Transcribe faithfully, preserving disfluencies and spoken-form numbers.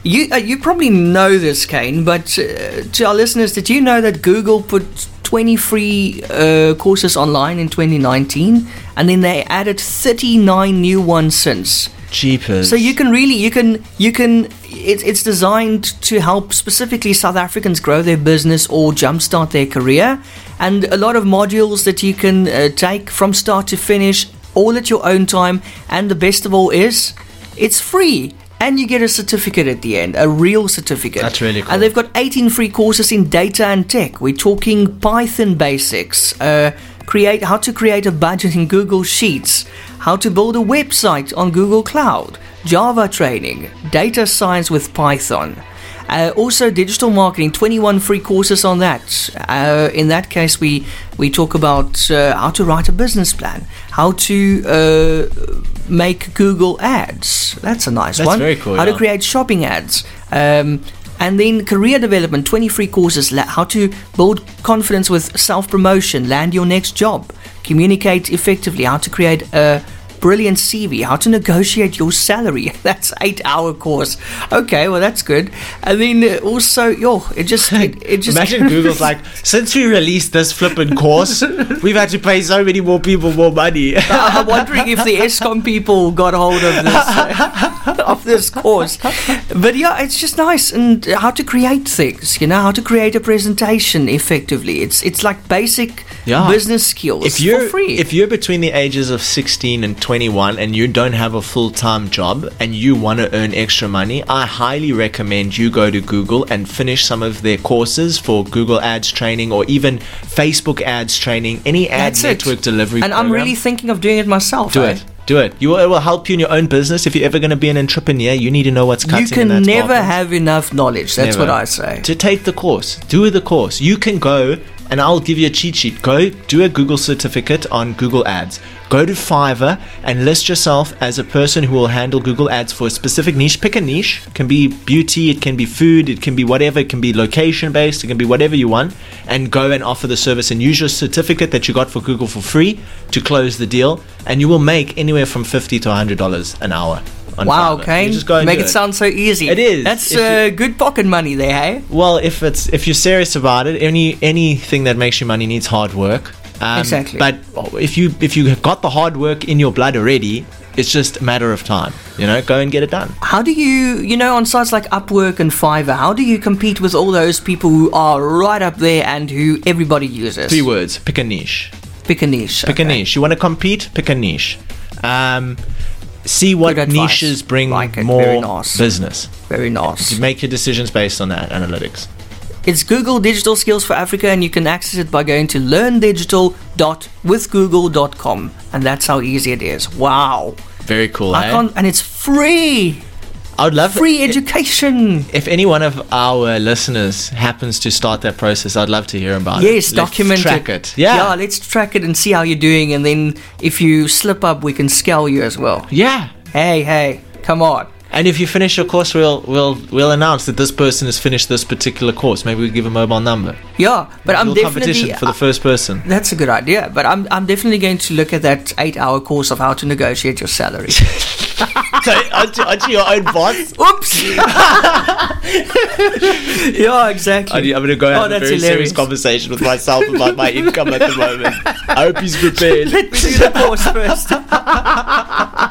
You uh, you probably know this, Kane, but uh, to our listeners, did you know that Google put twenty free uh, courses online in twenty nineteen, and then they added thirty-nine new ones since? Jeepers. So you can really, you can, you can, it, it's designed to help specifically South Africans grow their business or jumpstart their career. And a lot of modules that you can uh, take from start to finish, all at your own time. And the best of all is, it's free. And you get a certificate at the end, a real certificate. That's really cool. And they've got eighteen free courses in data and tech. We're talking Python basics, uh, create how to create a budget in Google Sheets, how to build a website on Google Cloud, Java training, data science with Python. Uh, also, digital marketing, twenty-one free courses on that. Uh, in that case, we, we talk about uh, how to write a business plan, how to uh, make Google ads. That's a nice That's one. very cool, How yeah. to create shopping ads. Um, and then career development, twenty free courses, la- how to build confidence with self-promotion, land your next job, communicate effectively, how to create a brilliant C V, how to negotiate your salary. That's eight hour course. Okay, well that's good. And then uh, also, yo, it just, it, it just. Imagine Google's like, since we released this flippin' course, we've had to pay so many more people more money. I'm wondering if the ESCOM people got hold of this uh, of this course. But yeah, it's just nice, and how to create things. You know, how to create a presentation effectively. It's it's like basic Yeah. business skills If you're for free. if you're between the ages of sixteen and twenty-one and you don't have a full-time job and you want to earn extra money, I highly recommend you go to Google and finish some of their courses for Google Ads training or even Facebook Ads training, any ad That's it. network delivery and I'm program. really thinking of doing it myself. Do eh? it. Do it. You, it will help you in your own business. If you're ever going to be an entrepreneur, you need to know what's cutting You can in that never market. have enough knowledge. That's Never. what I say. To take the course. Do the course. You can go, and I'll give you a cheat sheet. Go do a Google certificate on Google Ads. Go to Fiverr and list yourself as a person who will handle Google Ads for a specific niche. Pick a niche. It can be beauty, it can be food, it can be whatever. It can be location based, it can be whatever you want. And go and offer the service and use your certificate that you got for Google for free to close the deal. And you will make anywhere from fifty to one hundred dollars an hour. On Wow, Fiverr. Kane. You just go and Make do it sound so easy. It is. That's If uh, you- good pocket money there, hey? Well, if it's if you're serious about it, any anything that makes you money needs hard work. Um, Exactly. But if you if you have got the hard work in your blood already, it's just a matter of time. You know, go and get it done. How do you, you know, on sites like Upwork and Fiverr, how do you compete with all those people who are right up there and who everybody uses? Three words: pick a niche. Pick a niche. Pick a okay. niche. You want to compete? Pick a niche. Um, see what Good advice. niches bring Like it. more Very nice. business. Very nice. Make your decisions based on that analytics. It's Google Digital Skills for Africa, and you can access it by going to learn digital dot with google dot com, and that's how easy it is. Wow. Very cool. I eh? can't, and it's free. I would love Free education. If any one of our listeners happens to start that process, I'd love to hear about it. Yes, Let's document track it. it. Yeah. Yeah, let's track it and see how you're doing, and then if you slip up, we can scale you as well. Yeah. Hey, hey, come on. And if you finish your course, we'll we'll we'll announce that this person has finished this particular course. Maybe we give a mobile number. Yeah, but I'm Little definitely competition for the first person. That's a good idea, but I'm I'm definitely going to look at that eight-hour course of how to negotiate your salary. So, aren't you, aren't you your own boss? Oops. Yeah, exactly. I'm going to go Oh, have a that's very hilarious. serious conversation with myself about my income at the moment. I hope he's prepared. Let me do the course first.